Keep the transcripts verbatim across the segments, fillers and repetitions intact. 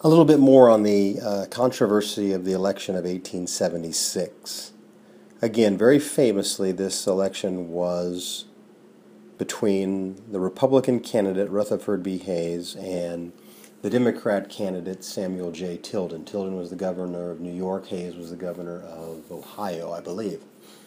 A little bit more on the uh, controversy of the election of eighteen seventy-six. Again, very famously, this election was between the Republican candidate Rutherford B. Hayes and the Democrat candidate Samuel J. Tilden. Tilden was the governor of New York. Hayes was the governor of Ohio, I believe.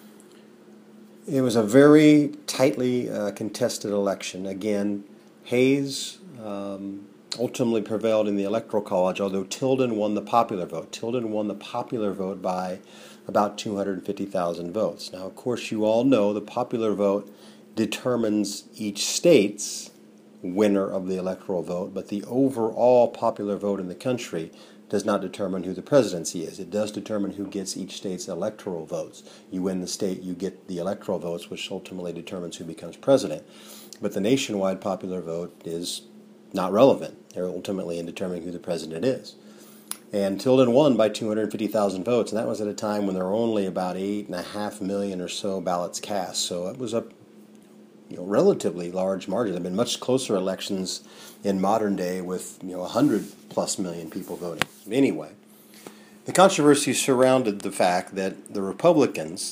It was a very tightly uh, contested election. Again, Hayes um, ultimately prevailed in the Electoral College, although Tilden won the popular vote. Tilden won the popular vote by about two hundred fifty thousand votes. Now, of course, you all know the popular vote determines each state's winner of the electoral vote, but the overall popular vote in the country does not determine who the presidency is. It does determine who gets each state's electoral votes. You win the state, you get the electoral votes, which ultimately determines who becomes president. But the nationwide popular vote is not relevant. They're ultimately in determining who the president is. And Tilden won by two hundred fifty thousand votes, and that was at a time when there were only about eight and a half million or so ballots cast. So it was a you know, relatively large margin. There have been much closer elections in modern day with you know one hundred plus million people voting. Anyway, the controversy surrounded the fact that the Republicans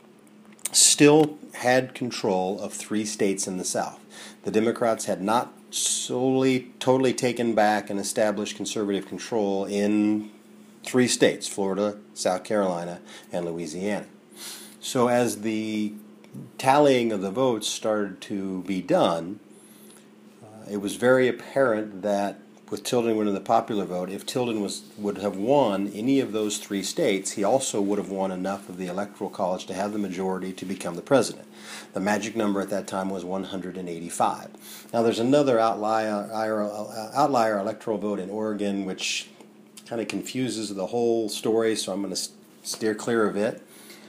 still had control of three states in the South. The Democrats had not solely, totally taken back and established conservative control in three states, Florida, South Carolina, and Louisiana. So as the tallying of the votes started to be done, uh, it was very apparent that with Tilden winning the popular vote, if Tilden was would have won any of those three states, he also would have won enough of the Electoral College to have the majority to become the president. The magic number at that time was one hundred eighty-five. Now there's another outlier, outlier electoral vote in Oregon which kind of confuses the whole story, so I'm going to steer clear of it.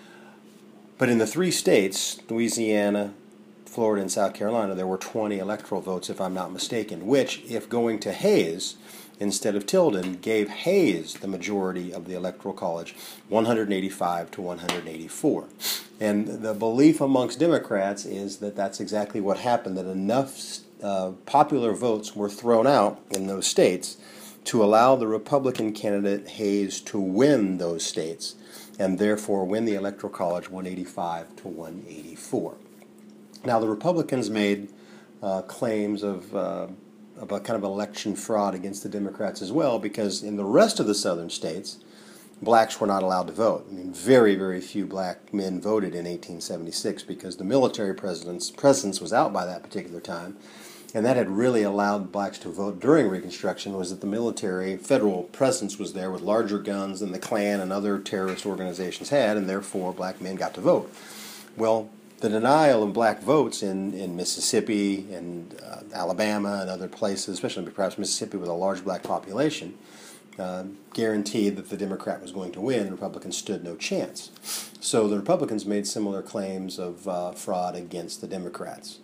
But in the three states, Louisiana, Florida, and South Carolina, there were twenty electoral votes, if I'm not mistaken, which, if going to Hayes instead of Tilden, gave Hayes the majority of the Electoral College, one hundred eighty-five to one hundred eighty-four. And the belief amongst Democrats is that that's exactly what happened, that enough uh, popular votes were thrown out in those states to allow the Republican candidate Hayes to win those states, and therefore win the Electoral College one eighty-five to one eighty-four. Now, the Republicans made uh, claims of, uh, of a kind of election fraud against the Democrats as well, because in the rest of the southern states, blacks were not allowed to vote. I mean, very, very few black men voted in eighteen seventy-six because the military presence, presence was out by that particular time, and that had really allowed blacks to vote during Reconstruction, was that the military, federal presence was there with larger guns than the Klan and other terrorist organizations had, and therefore black men got to vote. Well, the denial of black votes in, in Mississippi and uh, Alabama and other places, especially perhaps Mississippi with a large black population, uh, guaranteed that the Democrat was going to win. The Republicans stood no chance. So the Republicans made similar claims of uh, fraud against the Democrats.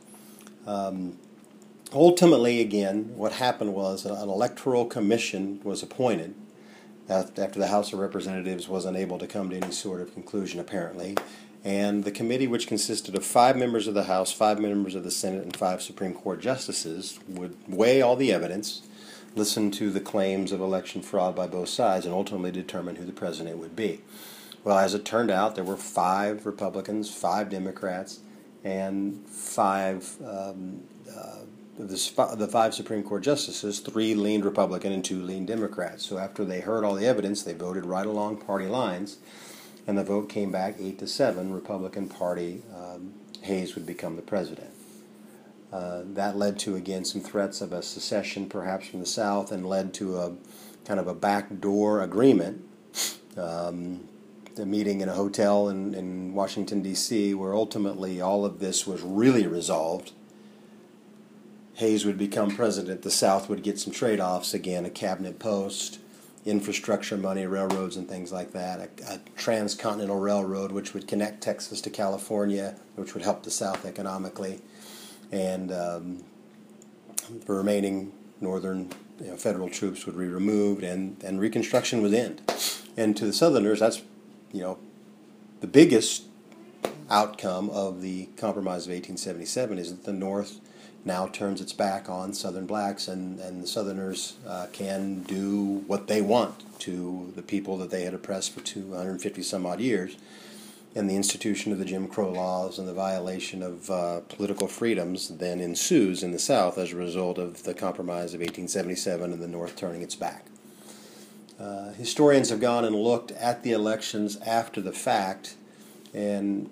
Um, ultimately, again, what happened was an electoral commission was appointed after the House of Representatives was unable to come to any sort of conclusion, apparently. And the committee, which consisted of five members of the House, five members of the Senate, and five Supreme Court justices, would weigh all the evidence, listen to the claims of election fraud by both sides, and ultimately determine who the president would be. Well, as it turned out, there were five Republicans, five Democrats, and five um, uh, the, the five Supreme Court justices, three leaned Republican and two leaned Democrat. So after they heard all the evidence, they voted right along party lines, and the vote came back eight to seven. Republican Party, um, Hayes would become the president. Uh, that led to, again, some threats of a secession, perhaps from the South, and led to a kind of a backdoor agreement, um, a meeting in a hotel in, in Washington, D C, where ultimately all of this was really resolved. Hayes would become president. The South would get some trade-offs, again, a cabinet post, infrastructure money, railroads and things like that, a, a transcontinental railroad which would connect Texas to California, which would help the South economically, and um, the remaining northern you know, federal troops would be removed, and, and Reconstruction would end. And to the Southerners, that's you know the biggest outcome of the Compromise of eighteen seventy-seven is that the North now turns its back on Southern blacks, and, and the Southerners uh, can do what they want to the people that they had oppressed for two hundred fifty some odd years. And the institution of the Jim Crow laws and the violation of uh, political freedoms then ensues in the South as a result of the Compromise of eighteen seventy-seven and the North turning its back. Uh, historians have gone and looked at the elections after the fact, and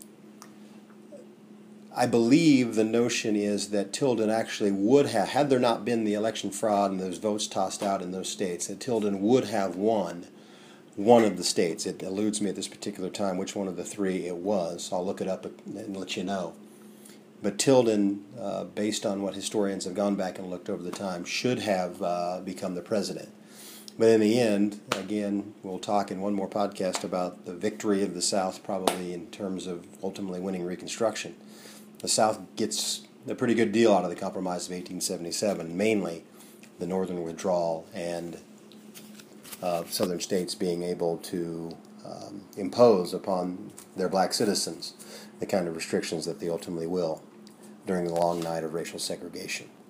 I believe the notion is that Tilden actually would have, had there not been the election fraud and those votes tossed out in those states, that Tilden would have won one of the states. It eludes me at this particular time which one of the three it was. I'll look it up and let you know. But Tilden, uh, based on what historians have gone back and looked over the time, should have uh, become the president. But in the end, again, we'll talk in one more podcast about the victory of the South, probably in terms of ultimately winning Reconstruction. The South gets a pretty good deal out of the Compromise of eighteen seventy-seven, mainly the Northern withdrawal and uh, Southern states being able to um, impose upon their black citizens the kind of restrictions that they ultimately will during the long night of racial segregation.